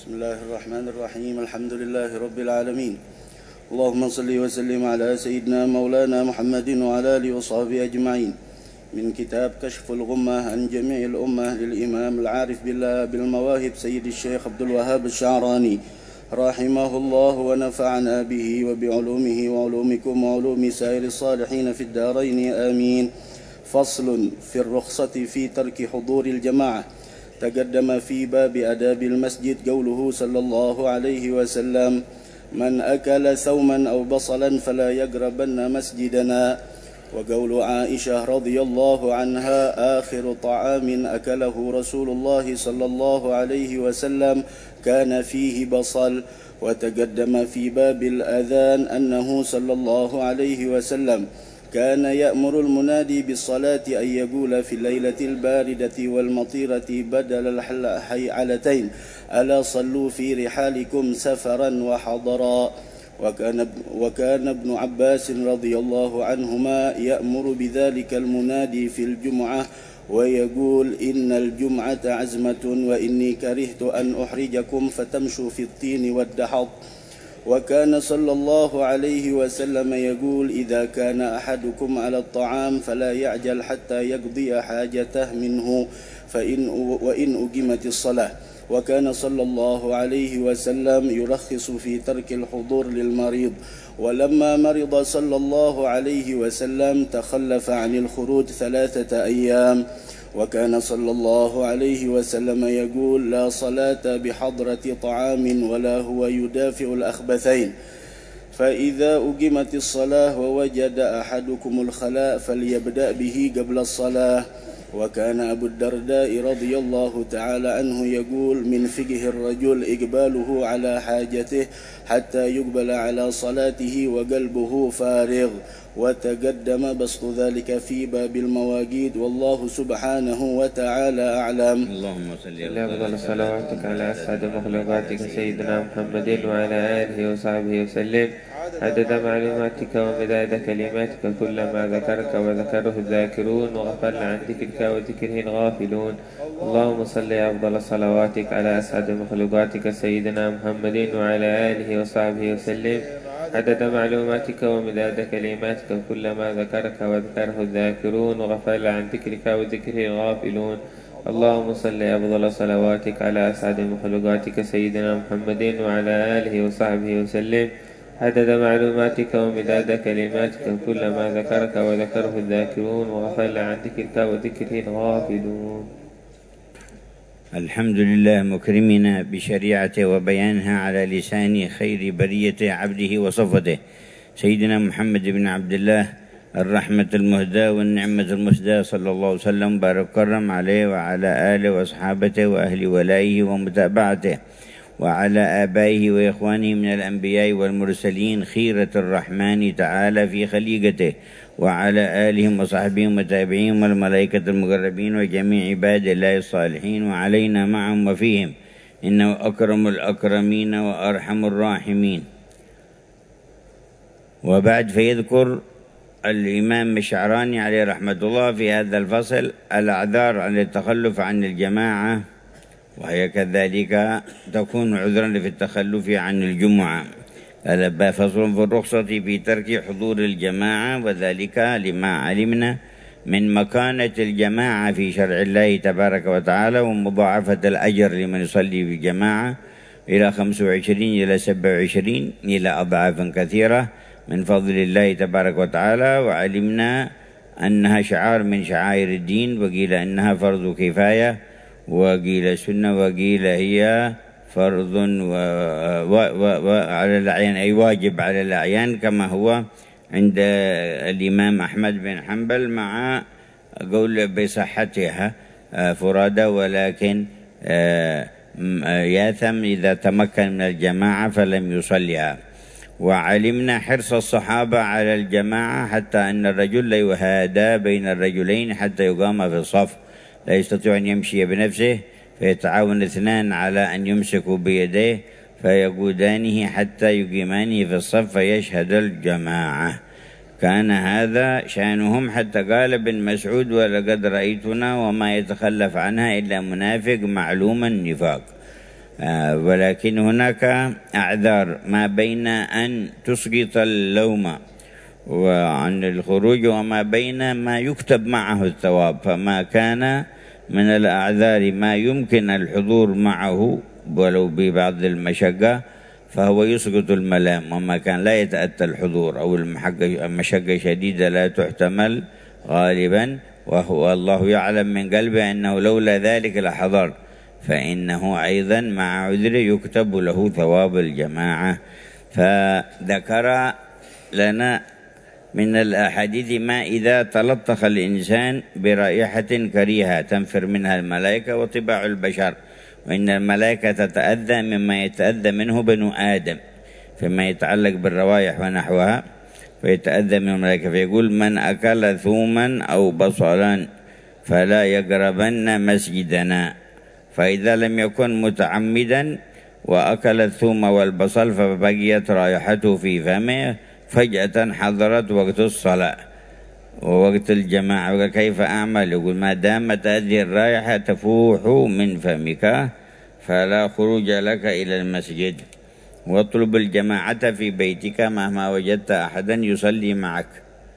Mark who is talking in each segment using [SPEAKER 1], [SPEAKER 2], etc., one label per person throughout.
[SPEAKER 1] بسم الله الرحمن الرحيم. الحمد لله رب العالمين. اللهم صل وسلم على سيدنا مولانا محمد وعلى آله وصحبه أجمعين. من كتاب كشف الغمة عن جميع الأمة للإمام العارف بالله بالمواهب سيد الشيخ عبد الوهاب الشعراني رحمه الله ونفعنا به وبعلومه وعلومكم وعلوم سائر الصالحين في الدارين آمين. فصل في الرخصة في ترك حضور الجماعة. تقدم في باب آداب المسجد قوله صلى الله عليه وسلم: من أكل ثوما أو بصلا فلا يقربن مسجدنا. وقول عائشة رضي الله عنها: آخر طعام أكله رسول الله صلى الله عليه وسلم كان فيه بصل. وتقدم في باب الأذان أنه صلى الله عليه وسلم كان يأمر المنادي بالصلاة أن يقول في الليلة الباردة والمطيرة بدل الحيعلتين: ألا صلوا في رحالكم سفرا وحضرا. وكان ابن عباس رضي الله عنهما يأمر بذلك المنادي في الجمعة ويقول: إن الجمعة عزمة وإني كرهت أن أحرجكم فتمشوا في الطين والدحض. وكان صلى الله عليه وسلم يقول: إذا كان أحدكم على الطعام فلا يعجل حتى يقضي حاجته منه وإن أقيمت الصلاة. وكان صلى الله عليه وسلم يرخص في ترك الحضور للمريض. ولما مرض صلى الله عليه وسلم تخلف عن الخروج 3 أيام. وكان صلى الله عليه وسلم يقول: لا صلاة بحضرة طعام ولا هو يدافع الأخبثين. فإذا أقيمت الصلاة ووجد أحدكم الخلاء فليبدأ به قبل الصلاة. وكان أبو الدرداء رضي الله تعالى عنه يقول: من فقه الرجل إقباله على حاجته حتى يقبل على صلاته وقلبه فارغ. وتقدم بسط ذلك في باب المواقيت، والله سبحانه وتعالى أعلم.
[SPEAKER 2] اللهم صل على أفضل صلواتك على أسعد مخلوقاتك سيدنا محمد وعلى آله وصحبه وسلم، عدد معلوماتك ومداد كلماتك، كلما ذكرك وذكره الذاكرون وغفل عن ذكرك وذكره الغافلون. اللهم صل أفضل صلواتك على أسعد مخلوقاتك سيدنا محمد وعلى آله وصحبه وسلم، عدد معلوماتك ومداد كلماتك، كلما ذكرك وذكره الذاكرون وغفل عن ذكرك وذكره الغافلون. اللهم صل أفضل صلواتك على أسعد مخلوقاتك سيدنا محمد وعلى آله وصحبه وسلم، عدد معلوماتك ومداد كلماتك، كلما ذكرك وذكره الذاكرون وغفل عن ذكرك وذكره الغافلون.
[SPEAKER 3] الحمد لله مكرمنا بشريعته وبيانها على لسان خير برية عبده وصفته سيدنا محمد بن عبد الله، الرحمة المهداة والنعمة المسداة، صلى الله عليه وسلم بارك وكرم عليه وعلى آله وأصحابته وأهل ولائه ومتابعته، وعلى آبائه وإخوانه من الأنبياء والمرسلين خيرة الرحمن تعالى في خليقته، وعلى آلهم وصحبهم وتابعيهم والملائكة المقربين وجميع عباد الله الصالحين، وعلينا معهم وفيهم، إنه أكرم الأكرمين وأرحم الراحمين. وبعد، فيذكر الإمام الشعراني عليه رحمة الله في هذا الفصل الأعذار عن التخلف عن الجماعة، وهي كذلك تكون عذرا في التخلف عن الجمعة. فصل في الرخصة في ترك حضور الجماعة، وذلك لما علمنا من مكانة الجماعة في شرع الله تبارك وتعالى، ومضاعفة الأجر لمن يصلي في جماعة إلى 25 إلى 27 إلى أضعاف كثيرة من فضل الله تبارك وتعالى. وعلمنا أنها شعار من شعائر الدين، وقيل أنها فرض كفاية، وقيل سنة، وقيل هي فرض على الأعيان، أي واجب على الأعيان، كما هو عند الإمام أحمد بن حنبل، مع قول بصحتها فرادى، ولكن ياثم إذا تمكن من الجماعة فلم يصليها. وعلمنا حرص الصحابة على الجماعة، حتى أن الرجل لا يهادى بين الرجلين حتى يقام في الصف، لا يستطيع أن يمشي بنفسه، فيتعاون اثنان على أن يمسكوا بيديه فيقودانه حتى يقيمانه في الصف فيشهد الجماعة. كان هذا شأنهم، حتى قال ابن مسعود: ولقد رأيتنا وما يتخلف عنها إلا منافق معلوم النفاق. ولكن هناك أعذار ما بين أن تسقط اللوم وعن الخروج وما بين ما يكتب معه الثواب. فما كان من الأعذار ما يمكن الحضور معه ولو ببعض المشقة فهو يسقط الملام، وما كان لا يتأتى الحضور أو المشقة شديدة لا تحتمل غالبا وهو الله يعلم من قلبه أنه لولا ذلك لحضر، فإنه أيضا مع عذره يكتب له ثواب الجماعة. فذكر لنا من الأحاديث ما إذا تلطخ الإنسان برائحة كريهة تنفر منها الملائكة وطباع البشر، وإن الملائكة تتأذى مما يتأذى منه بنو آدم فيما يتعلق بالروائح ونحوها، فيتأذى من الملائكة. فيقول من أكل ثوما أو بصلا فلا يقربن مسجدنا. فإذا لم يكن متعمدا وأكل الثوم والبصل فبقيت رائحته في فمه فجأة حضرت وقت الصلاة ووقت الجماعة، وقال كيف أعمل؟ يقول ما دامت هذه الرائحة تفوح من فمك فلا خروج لك إلى المسجد، واطلب الجماعة في بيتك مهما وجدت أحدا يصلي معك.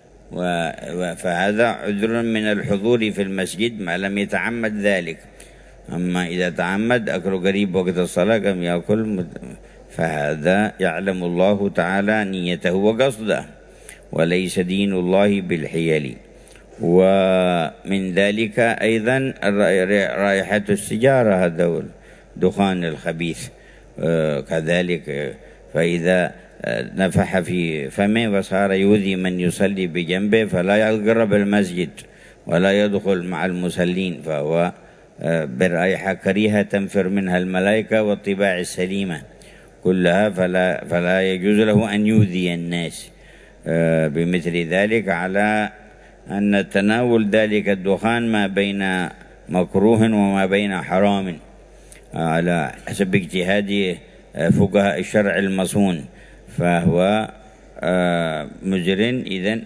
[SPEAKER 3] فهذا عذر من الحضور في المسجد ما لم يتعمد ذلك. أما إذا تعمد أكل قريب وقت الصلاة كم يأكل، فهذا يعلم الله تعالى نيته وقصده، وليس دين الله بالحيل. ومن ذلك أيضا رائحة السجارة، هذا الدخان الخبيث كذلك، فإذا نفح في فمه وصار يؤذي من يصلي بجنبه فلا يقرب المسجد ولا يدخل مع المصلين، فهو برائحة كريهة تنفر منها الملائكة والطباع السليمة كلها، فلا يجوز له أن يؤذي الناس بمثل ذلك، على أن تناول ذلك الدخان ما بين مكروه وما بين حرام على حسب اجتهاد فقهاء الشرع المصون، فهو مجر إذن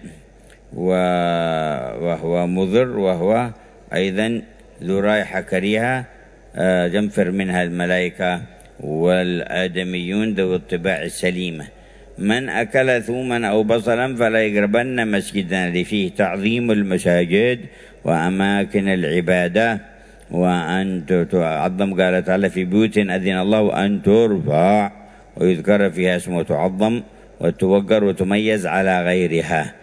[SPEAKER 3] وهو مضر، وهو أيضا ذو رائحة كريهة ينفر منها الملائكة والآدميون ذو الطباع السليمة. من أكل ثوما أو بصلا فلا يقربن مسجدنا، لفيه تعظيم المساجد وأماكن العبادة وأن تعظم. قال تعالى في بيوت أذن الله أن ترفع ويذكر فيها اسمه تعظم وتوقر وتميز على غيرها.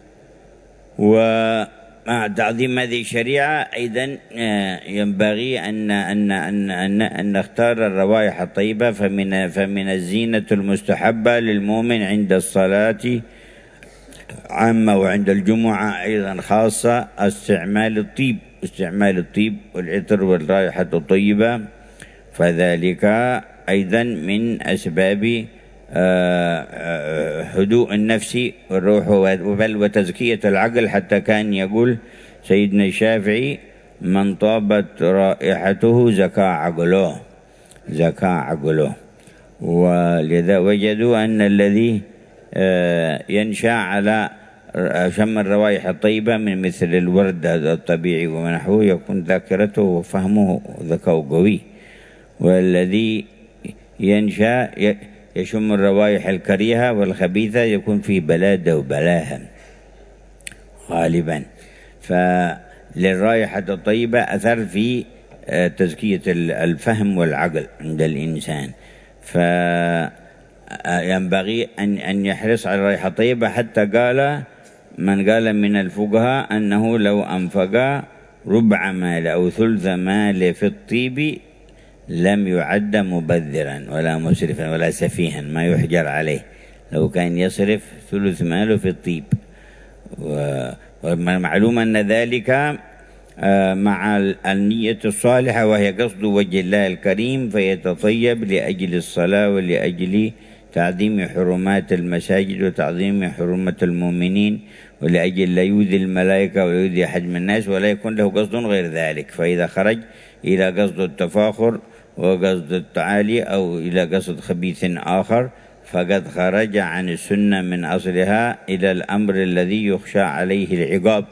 [SPEAKER 3] ومع تعظيم هذه الشريعة أيضا ينبغي أن نختار الروائح الطيبة، فمن الزينة المستحبة للمؤمن عند الصلاة عامة وعند الجمعة أيضا خاصة استعمال الطيب والعطر والرائحة الطيبة، فذلك أيضا من أسباب هدوء النفس والروح وتزكية العقل. حتى كان يقول سيدنا الشافعي من طابت رائحته زكى عقله. ولذا وجدوا أن الذي ينشأ على شم الروائح الطيبة من مثل الورد الطبيعي ونحوه يكون ذاكرته وفهمه ذكاء قوي، والذي ينشأ يشم الروائح الكريهة والخبيثة يكون فيه بلادة وبلاهة غالبا. فللرائحة الطيبة أثر في تزكية الفهم والعقل عند الإنسان، فينبغي أن يحرص على الرائحة الطيبة. حتى قال من قال من الفقهاء أنه لو أنفق ربع مال أو ثلث مال في الطيب لم يعد مبذرا ولا مسرفا ولا سفيها، ما يحجر عليه لو كان يصرف ثلث ماله في الطيب. ومعلوم أن ذلك مع النية الصالحة وهي قصد وجه الله الكريم، فيتطيب لأجل الصلاة ولأجل تعظيم حرمات المساجد وتعظيم حرمة المؤمنين، ولأجل لا يؤذي الملائكة ولا يؤذي أحد من الناس ولا يكون له قصد غير ذلك. فإذا خرج إلى قصد التفاخر وقصد التعالي أو إلى قصد خبيث آخر فقد خرج عن السنة من أصلها إلى الأمر الذي يخشى عليه العقاب،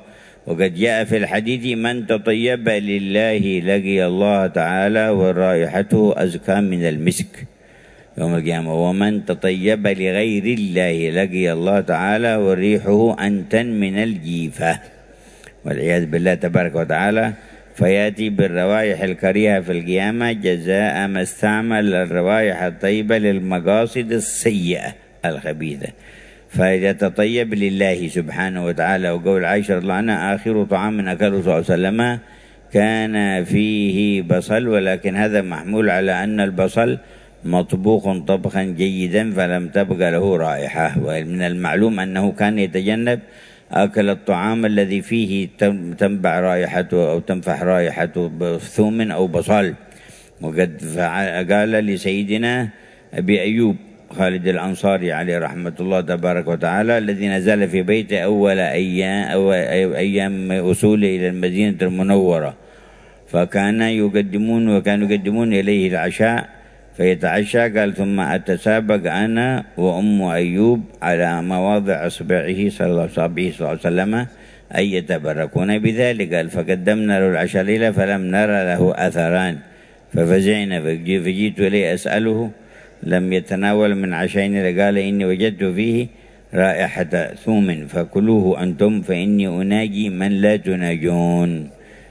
[SPEAKER 3] وقد جاء في الحديث: من تطيب لله لقي الله تعالى ورائحته أزكى من المسك يوم القيامة، ومن تطيب لغير الله لقي الله تعالى وريحه أنتن من الجيفة والعياذ بالله تبارك وتعالى. فيأتي بالروائح الكريهة في القيامة جزاء ما استعمل الروائح الطيبة للمقاصد السيئة الخبيثة. فإذا تطيب لله سبحانه وتعالى، وقول عائشة رضي الله عنها: آخر طعام أكله صلى الله عليه وسلم كان فيه بصل، ولكن هذا محمول على أن البصل مطبوخ طبخا جيدا فلم تبقى له رائحة. ومن المعلوم أنه كان يتجنب أكل الطعام الذي فيه تنبع رائحته أو تنفح رائحته بثوم أو بصل. وقد قال لسيدنا أبي أيوب خالد الأنصاري عليه رحمة الله تبارك وتعالى، الذي نزل في بيته أول أيام وصوله إلى المدينة المنورة، وكانوا يقدمون إليه العشاء فيتعشى. قال: ثم أتسابق أنا وأم أيوب على مواضع أصبعه صلى الله عليه وسلم أن يتبركون بذلك. قال: فقدمنا له العشاء ليلة فلم نرى له أثران ففزعنا، فجئت إليه أسأله لم يتناول من عشائنا، قال: إني وجدت فيه رائحة ثوم فكلوه أنتم فإني أناجي من لا تناجون.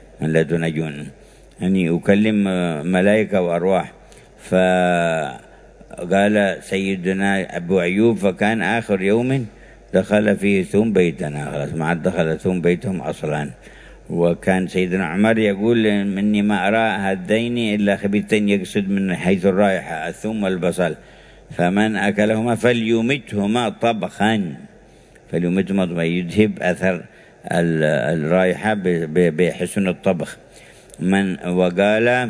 [SPEAKER 3] يعني أكلم ملائكة وأرواح. فقال سيدنا أبو أيوب: فكان آخر يوم دخل فيه ثوم بيتنا، خلاص ما عاد دخل ثوم بيتهم أصلا. وكان سيدنا عمر يقول: إني ما أرى هذين إلا خبيثين، يقصد من حيث الرائحة الثوم والبصل، فمن أكلهما فليمتهما طبخا، يذهب أثر الرائحة بحسن الطبخ. وقال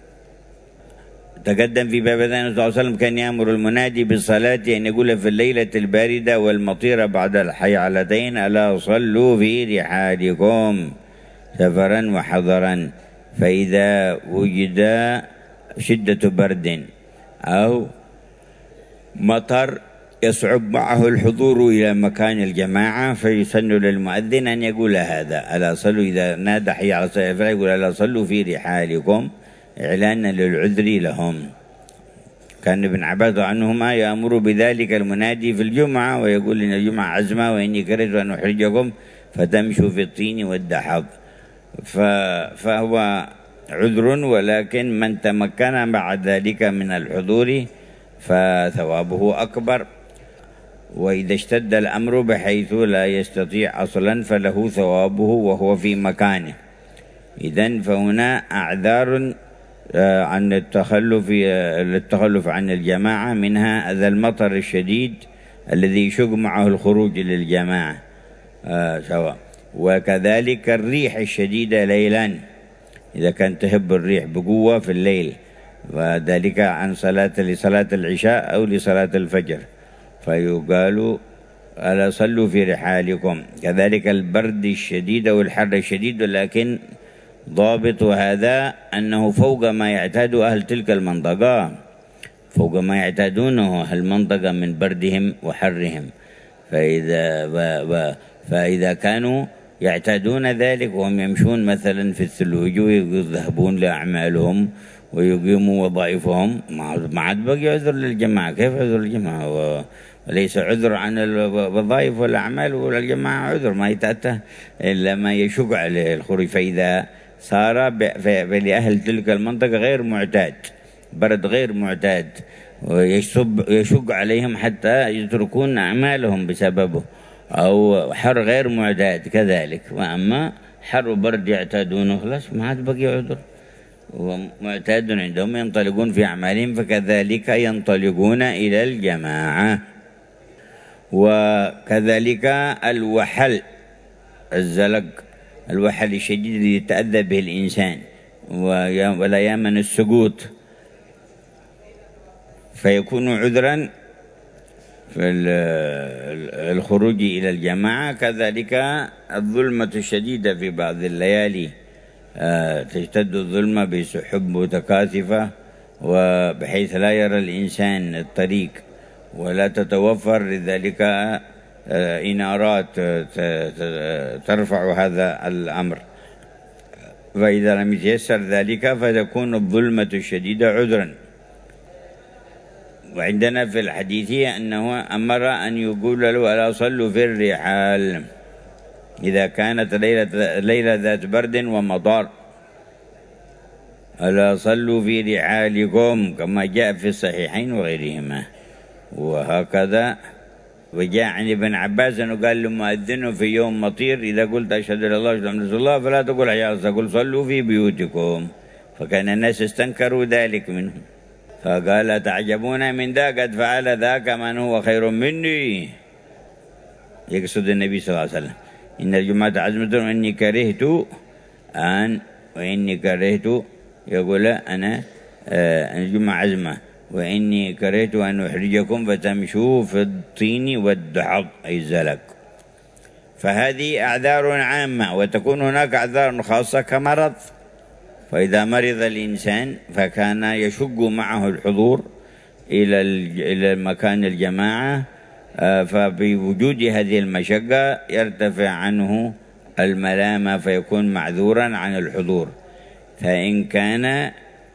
[SPEAKER 3] تقدم في باب ذلك صلى الله عليه وسلم: كان يأمر المنادي بالصلاة أن يقول في الليلة الباردة والمطيرة بعد الحيعلتين: ألا صلوا في رحالكم سفرا وحضرا، فإذا وجد شدة برد أو مطر يصعب معه الحضور إلى مكان الجماعة، فيسن للمؤذن أن يقول هذا: ألا صلوا، إذا نادى حي على الصلاة فيقول: ألا صلوا في رحالكم، إعلانا للعذر لهم. كان ابن عباس عنهما يأمر بذلك المنادي في الجمعة ويقول: إن الجمعة عزمة وإني كرهت أن أحرجكم فتمشوا في الطين والدحض. فهو عذر، ولكن من تمكن بعد ذلك من الحضور فثوابه أكبر. وإذا اشتد الأمر بحيث لا يستطيع أصلا فله ثوابه وهو في مكانه. إذن فهنا أعذار عن التخلف عن الجماعة، منها ذا المطر الشديد الذي يشق معه الخروج للجماعة سواء، وكذلك الريح الشديدة ليلا، إذا كان تهب الريح بقوة في الليل، وذلك عن لصلاة العشاء أو لصلاة الفجر، فيقال: ألا صلوا في رحالكم. كذلك البرد الشديد والحر الشديد، ولكن ضابط هذا أنه فوق ما يعتاد أهل تلك المنطقة، فوق ما يعتادونه أهل المنطقة من بردهم وحرهم. فإذا كانوا يعتادون ذلك وهم يمشون مثلا في الثلوج ويذهبون لأعمالهم ويقيموا وظائفهم، ما عاد بقي عذر للجماعة. كيف عذر للجماعة؟ وليس عذر عن الوظائف والأعمال، والجماعة عذر ما يتأتى إلا ما يشق عليه الخروج. فإذا صار لأهل تلك المنطقة غير معتاد، برد غير معتاد، ويشق عليهم حتى يتركون أعمالهم بسببه، أو حر غير معتاد كذلك. وأما حر وبرد يعتادونه خلاص ما عاد بقي عذر، ومعتاد عندهم ينطلقون في أعمالهم، فكذلك ينطلقون إلى الجماعة. وكذلك الوحل، الزلق، الوحل الشديد الذي يتأذى به الإنسان ولا يامن السقوط، فيكون عذرا في الخروج إلى الجماعة. كذلك الظلمة الشديدة في بعض الليالي، تشتد الظلمة بسحب متكاثفة وبحيث لا يرى الإنسان الطريق ولا تتوفر، لذلك إنارات ترفع هذا الأمر. فإذا لم يتيسر ذلك فتكون الظلمة الشديدة عذرا. وعندنا في الحديث أنه أمر أن يقول له ألا صلوا في الرحال إذا كانت ليلة ذات برد ومطار، ألا صلوا في رحالكم كما جاء في الصحيحين وغيرهما. وهكذا وجاء عن ابن عباس أنه قال لمؤذنه في يوم مطير إذا قلت أشهد أن لا إله إلا الله فلا تقول حي على الصلاة، قل صلوا في بيوتكم. فكان الناس استنكروا ذلك منه، فقال تعجبون من ذا قد فعل ذاك من هو خير مني، يقصد النبي صلى الله عليه وسلم. إن الجمعة عزمة وإني كرهت يقول أنا الجمعة عزمة وإني كرهت أن أحرجكم فتمشوا في الطين والدحض أي الزلق. فهذه أعذار عامة، وتكون هناك أعذار خاصة كمرض. فإذا مرض الإنسان فكان يشق معه الحضور إلى مكان الجماعة، فبوجود هذه المشقة يرتفع عنه الملامة فيكون معذورا عن الحضور. فإن كان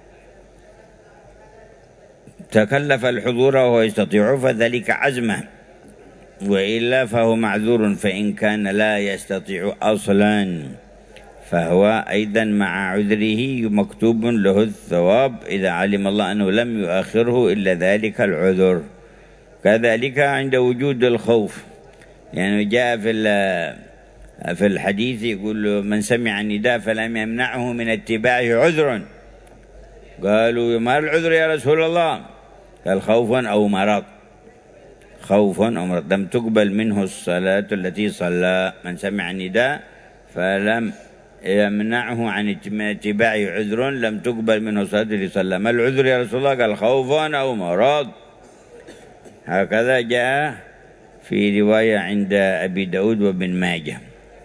[SPEAKER 3] تكلف الحضور وهو يستطيع فذلك عزمه، وإلا فهو معذور. فإن كان لا يستطيع أصلا فهو أيضا مع عذره مكتوب له الثواب إذا علم الله أنه لم يؤخره إلا ذلك العذر. كذلك عند وجود الخوف، يعني جاء في الحديث يقول من سمع النداء فلم يمنعه من اتباعه عذر. قالوا ما العذر يا رسول الله؟ قال خوف أو مرض. خوف أو مرض لم تقبل منه الصلاة التي صلى. من سمع النداء فلم يمنعه عن اتباعه عذر لم تقبل منه الصلاة التي صلى. ما العذر يا رسول الله؟ قال خوف أو مرض. هكذا جاء في رواية عند أبي داود وابن ماجه.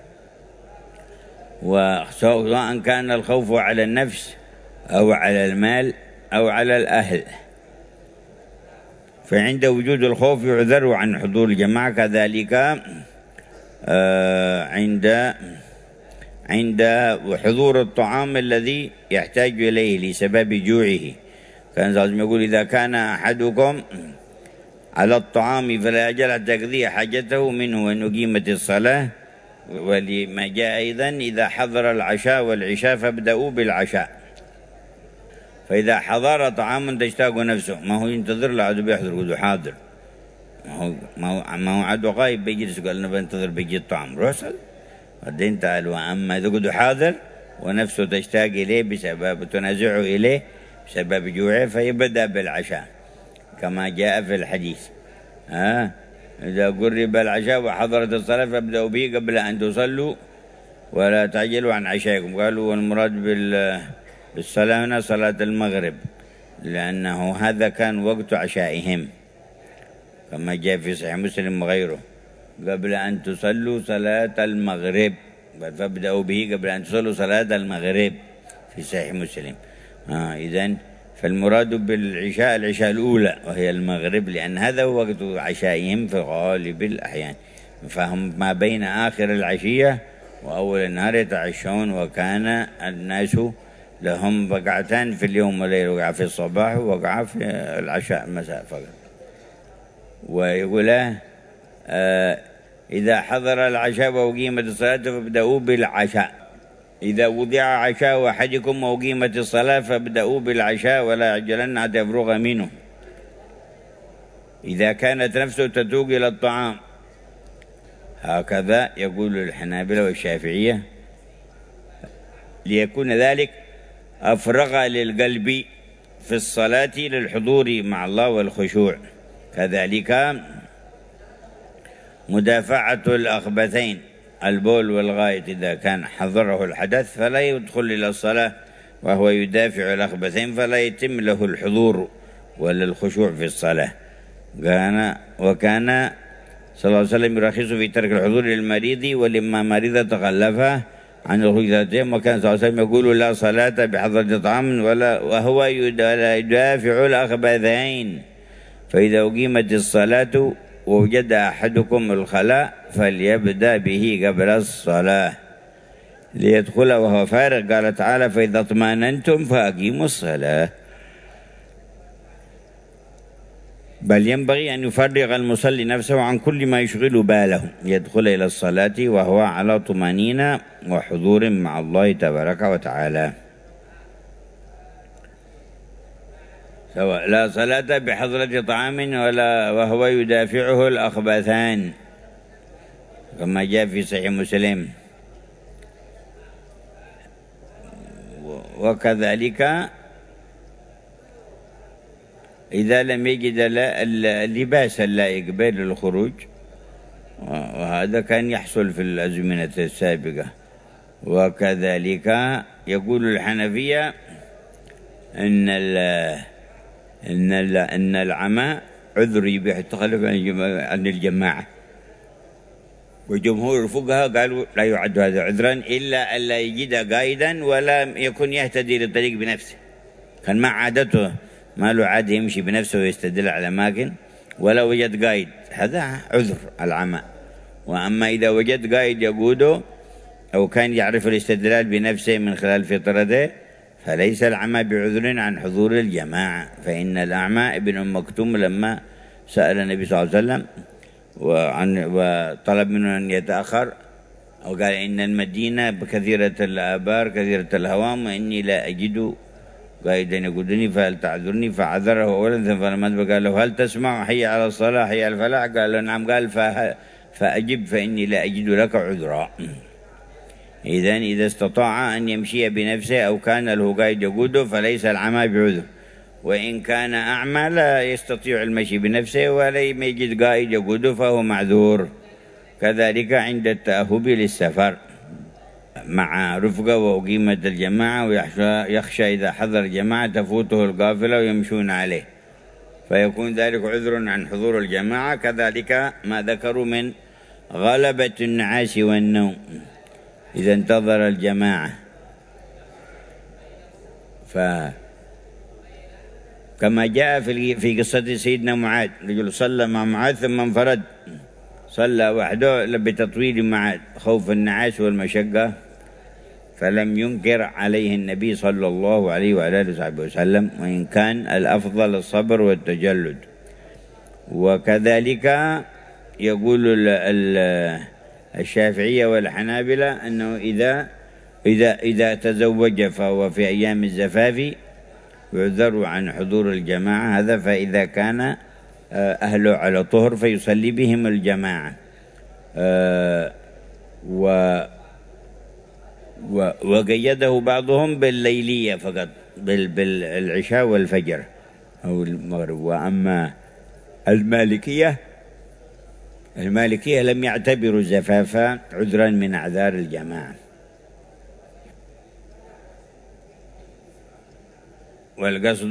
[SPEAKER 3] وسواء كان الخوف على النفس أو على المال أو على الأهل، فعند وجود الخوف يعذر عن حضور الجماعة. كذلك عند حضور الطعام الذي يحتاج إليه لسبب جوعه. كان لازم يقول إذا كان أحدكم على الطعام فلا يجل حتى يقضي حاجته منه وأن أقيمت الصلاة. ولما جاء أيضا إذا حضر العشاء والعشاء فابدأوا بالعشاء. فإذا حضر طعام تشتاق نفسه، ما هو ينتظر له عدو بيحضر قدو حاضر، ما هو عدو غايب بيجلس قال أنا بنتظر بيجي الطعام رسل بعدين تعال. وأما إذا قدو حاضر ونفسه تشتاق إليه بسبب تنازعه إليه بسبب جوعه فيبدأ بالعشاء كما جاء في الحديث. إذا قرب العشاء وحضرت الصلاة فابدأوا به قبل أن تصلوا ولا تعجلوا عن عشائكم. قالوا والمراد بالصلاة هنا صلاة المغرب، لأنه هذا كان وقت عشائهم كما جاء في صحيح مسلم وغيره قبل أن تصلوا صلاة المغرب، فابدأوا به قبل أن تصلوا صلاة المغرب في صحيح مسلم. إذن فالمراد بالعشاء العشاء الأولى وهي المغرب، لأن هذا هو وقت عشائهم في غالب الأحيان. فهم ما بين آخر العشية وأول النهار يتعشون، وكان الناس لهم وقعتان في اليوم والليل، وقع في الصباح ووقع في العشاء مساء فقط. ويقول إذا حضر العشاء وأقيمت الصلاة فابدأوا بالعشاء. إذا وضع عشاء أحدكم وأقيمت الصلاة فابدأوا بالعشاء ولا يعجلن حتى يفرغ منه. إذا كانت نفسه تتوق إلى الطعام، هكذا يقول الحنابلة والشافعية، ليكون ذلك أفرغ للقلب في الصلاة للحضور مع الله والخشوع. كذلك مدافعة الأخبثين البول والغائط، إذا كان حضره الحدث فلا يدخل إلى الصلاة وهو يدافع الأخبثين فلا يتم له الحضور ولا الخشوع في الصلاة. وكان صلى الله عليه وسلم يرخص في ترك الحضور للمريض ولما مريض تخلفه عن الخروج ذاتهم. وكان صلى الله عليه وسلم يقول لا صلاة بحضرة طعام وهو يدافع الأخبثين. فإذا أقيمت الصلاة ووجد أحدكم الخلاء فليبدأ به قبل الصلاة ليدخل وهو فارغ. قال تعالى: فإذا اطمأننتم فأقيموا الصلاة. بل ينبغي أن يفرغ المصلي نفسه عن كل ما يشغل باله، يدخل إلى الصلاة وهو على طمأنينة وحضور مع الله تبارك وتعالى. سواء لا صلاة بحضرة طعام ولا وهو يدافعه الأخبثان، كما جاء في صحيح مسلم. وكذلك إذا لم يجد اللباس اللائق للخروج، وهذا كان يحصل في الأزمنة السابقة. وكذلك يقول الحنفية إن العمى عذر يبيح التخلف عن الجماعة، وجمهور الفقهاء قالوا لا يعد هذا عذرا إلا أن لا يجد قائدا ولا يكون يهتدي للطريق بنفسه. كان مع عادته، ما له عادة يمشي بنفسه ويستدل على أماكن، ولا وجد قائد، هذا عذر العمى. وأما إذا وجد قائد يقوده أو كان يعرف الاستدلال بنفسه من خلال فطرته فليس العمى بعذر عن حضور الجماعة. فإن الأعمى ابن أم مكتوم لما سأل النبي صلى الله عليه وسلم وطلب منه أن يتأخر، وقال: إن المدينة بكثيرة الآبار كثيرة الهوام وإني لا أجد قائدا يقودني فهل تعذرني؟ فعذره أولا، فلما قال له: هل تسمع حي على الصلاة حي على الفلاح؟ قال له: نعم. قال: فأجب فإني لا أجد لك عذرا. إذن إذا استطاع أن يمشي بنفسه أو كان له قائد يقوده فليس العمى بعذر. وإن كان أعمى لا يستطيع المشي بنفسه ولا يجد قائد يقوده فهو معذور. كذلك عند التأهب للسفر مع رفقة وأقيمة الجماعة، ويخشى إذا حضر الجماعة تفوته القافلة ويمشون عليه، فيكون ذلك عذر عن حضور الجماعة. كذلك ما ذكروا من غلبة النعاس والنوم إذا انتظر الجماعة، كما جاء في قصة سيدنا معاذ، رجل صلى مع معاذ ثم انفرد، صلى وحده بتطويل معاذ خوف النعاس والمشقة، فلم ينكر عليه النبي صلى الله عليه وعلى آله وصحبه وسلم، وإن كان الأفضل الصبر والتجلد. وكذلك يقول الشافعية والحنابلة أنه إذا تزوج فهو في أيام الزفاف يعذر عن حضور الجماعة، هذا فإذا كان أهله على طهر فيصلي بهم الجماعة. وقيده بعضهم بالليلية فقط، بالعشاء والفجر أو المغرب. وأما المالكية لم يعتبروا الزفاف عذرا من أعذار الجماعة. والقصد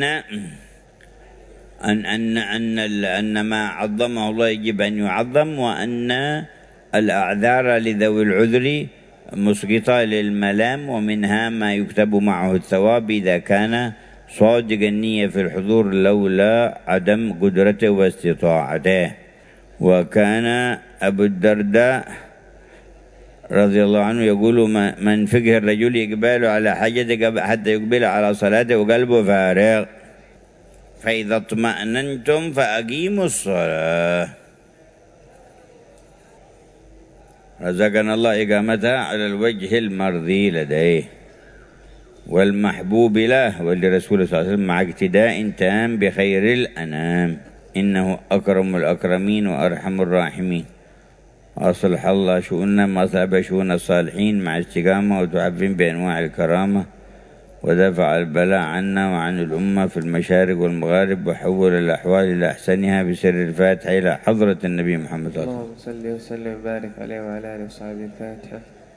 [SPEAKER 3] أن ما عظمه الله يجب أن يعظم، وأن الأعذار لذوي العذر مسقطة للملام، ومنها ما يكتب معه الثواب إذا كان صادق النية في الحضور لولا عدم قدرته واستطاعته. وكان أبو الدرداء رضي الله عنه يقول: من فقه الرجل يقبل على حاجته حتى يقبل على صلاته وقلبه فارغ، فإذا اطمأننتم فأقيموا الصلاة. رزقنا الله إقامتها على الوجه المرضي لديه والمحبوب له ولرسوله صلى الله عليه وسلم، مع اقتداء تام بخير الأنام، إنه أكرم الأكرمين وأرحم الراحمين. أصلح الله شؤوننا ما أصاب شؤون الصالحين مع استقامة وتعفن بأنواع الكرامة، ودفع البلاء عنا وعن الأمة في المشارق والمغارب، وحول الأحوال إلى أحسنها بسر الفاتحة إلى حضرة النبي محمد صلى الله عليه وسلم.
[SPEAKER 2] اللهم صل وسلم وبارك عليه وعلى آله وصحبه. الفاتحة.